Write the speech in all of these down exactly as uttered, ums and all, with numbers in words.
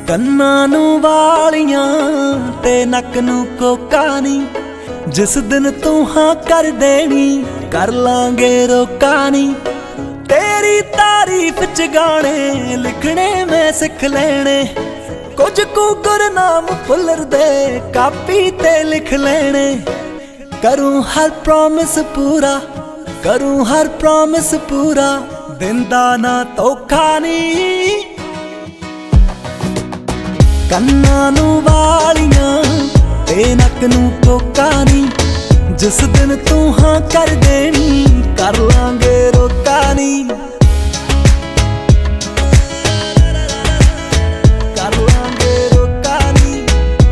ਕੰਨਾਂ ਨੂੰ ਵਾਲੀਆਂ ਤੇ ਨੱਕ ਨੂੰ ਕੋਕਾ ਨੀ, ਜਿਸ ਦਿਨ ਤੂੰ ਹਾਂ ਕਰ ਦੇਣੀ ਕਰ ਲਾਂਗੇ ਰੋਕਾ ਨੀ। ਤੇਰੀ ਤਾਰੀਫ ਚ ਗਾਣੇ ਲਿਖਣੇ ਮੈਂ ਸਿੱਖ ਲੈਣੇ, ਕੁਝ ਕੁ ਗੁਰਨਾਮ ਭੁੱਲਰ ਦੇ ਕਾਪੀ ਤੇ ਲਿਖ ਲੈਣੇ। ਕਰੂੰ ਹਰ ਪ੍ਰੋਮਿਸ ਪੂਰਾ, ਕਰੂੰ ਹਰ ਪ੍ਰੋਮਿਸ ਪੂਰਾ, ਦਿੰਦਾ ਨਾ ਧੋਖਾ ਨੀ। ਕੰਨਾਂ ਨੂੰ ਵਾਲੀਆਂ ਤੇ ਨੱਕ ਨੂੰ ਕੋਕਾ ਨੀ, ਜਿਸ ਦਿਨ ਤੂੰ ਹਾਂ ਕਰ ਦੇਣੀ ਕਰ ਲਾਂਗੇ ਰੋਕਾ ਨੀ। ਕਰ ਲਾਂਗੇ ਰੋਕਾ ਨੀ।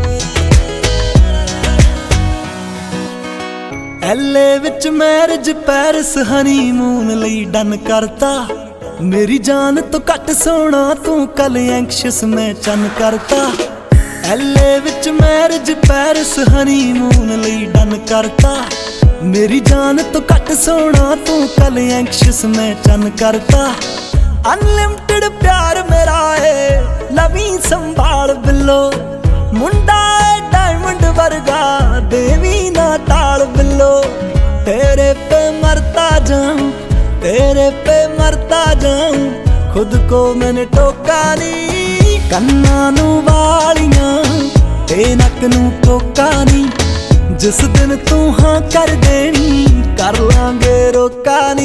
ਐਲੇ ਵਿੱਚ ਮੈਰਿਜ ਪੈਰਿਸ ਹਨੀਮੂਨ ਲਈ ਡਨ ਕਰਤਾ, ਮੇਰੀ ਜਾਨ ਤੋਂ ਘੱਟ ਸੋਹਣਾ ਤੂੰ ਕੱਲ ਐਂਕਸ਼ੀਅਸ ਮੈਂ ਚੰਨ ਕਰਤਾ। ਐਲੇ ਵਿੱਚ ਮੈਰਿਜ ਪੈਰਿਸ ਹਨੀਮੂਨ ਲਈ ਡਨ ਕਰਤਾ, ਮੇਰੀ ਜਾਨ ਤੋਂ ਘੱਟ ਸੋਹਣਾ ਤੂੰ ਕੱਲ ਐਂਕਸ਼ੀਅਸ ਮੈਂ ਚੰਨ ਕਰਤਾ। ਅਨਲਿਮਟਿਡ ਪਿਆਰ ਮੇਰਾ ਏ ਲਵੀ ਸੰਭਾਲ ਬਿੱਲੋ, ਮੁੰਡਾ ਏ ਡਾਇਮੰਡ ਵਰਗਾ ਦੇਵੀ ਨਾ ਟਾਲ ਬਿੱਲੋ। ਤੇਰੇ ਪੇ ਮਰਤਾ ਜਾਊਂ, तेरे पे मरता जाऊं, खुद को मैंने टोका नी। कन्ना नू वालियां ते नक नू कोका नी, जिस दिन तू हाँ कर देनी कर लांगे रोका नी।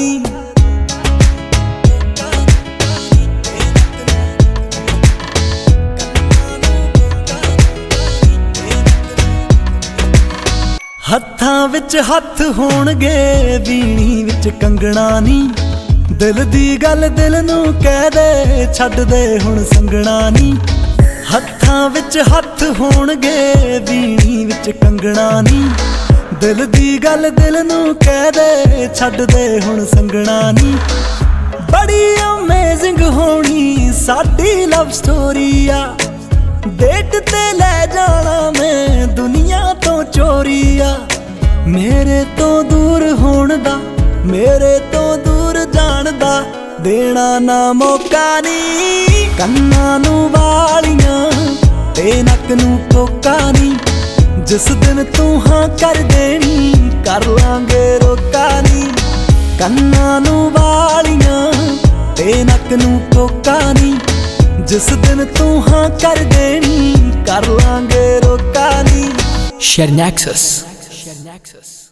हत्थां विच हत्थ होणगे ਵੀਣੀ विच कंगना नी, दिल दी गल दिल नू कह दे छड्ड दे हुण संगना नी। हत्थां विच हत्थ होणगे ਵੀਣੀ विच कंगना नी, दिल दी गल दिल नू कह दे छड्ड दे हुण संगना नी। बड़ी अमेजिंग होनी साडी लव स्टोरी आ, डेट ते लै जाना मैं दुनिया तो चोरी आ। मेरे तो दूर होण दा मेरे तो दूर जाण दा देना ना मौका नी। कन्ना नू वालियां ते नक नू कोका नी, जिस दिन तू हाँ कर देनी कर लांगे रोका नी। कन्ना नू वालियां ते नक नू कोका नी, जिस दिन तू हाँ कर देनी कर लांगे रोका नी। Share Nexus. Share Nexus.